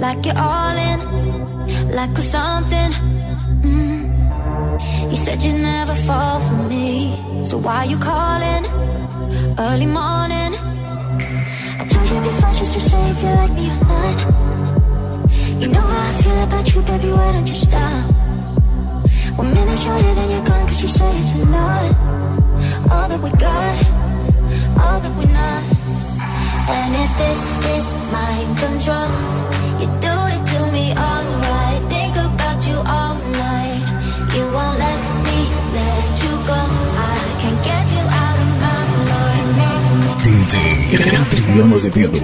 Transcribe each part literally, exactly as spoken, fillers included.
like you're all in, like we're something. Mm. You said you'd never fall for me, so why you calling early morning? I told you before just to say if you like me or not. You know how I feel about you, baby, why don't you stop? One minute you're here, then you're gone, cause you say it's a lot. All that we got, all that we're not. And if this is mind control, you do it to me alright. Think about you all night. You won't let me let you go. I can't get you out of my mind. D J Adriano Azevedo.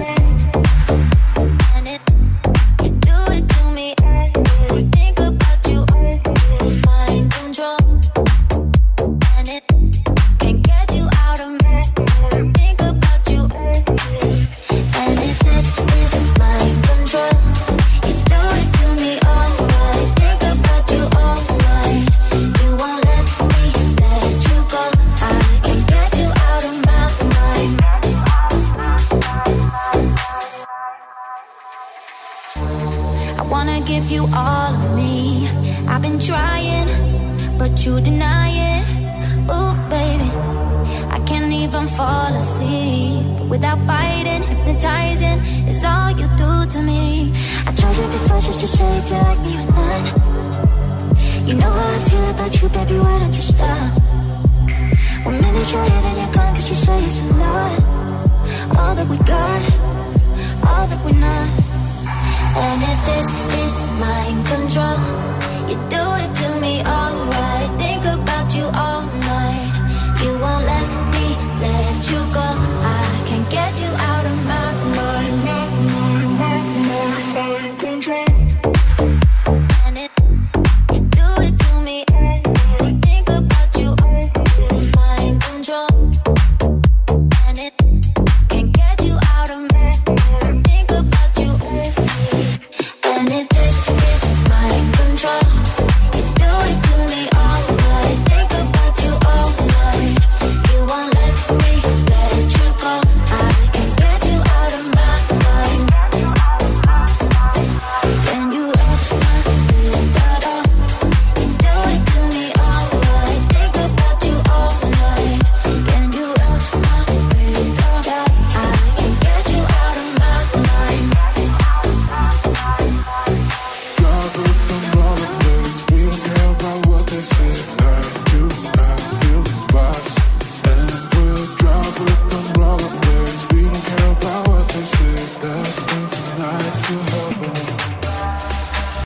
Give you all of me. I've been trying, but you deny it. Ooh, baby, I can't even fall asleep without fighting. Hypnotizing is all you do to me. I told you before just to say if you like me or not. You know how I feel about you, baby, why don't you stop? One minute you're here, then you're gone, cause you say it's a lot. All that we got, all that we're not. And if this is mind control, you do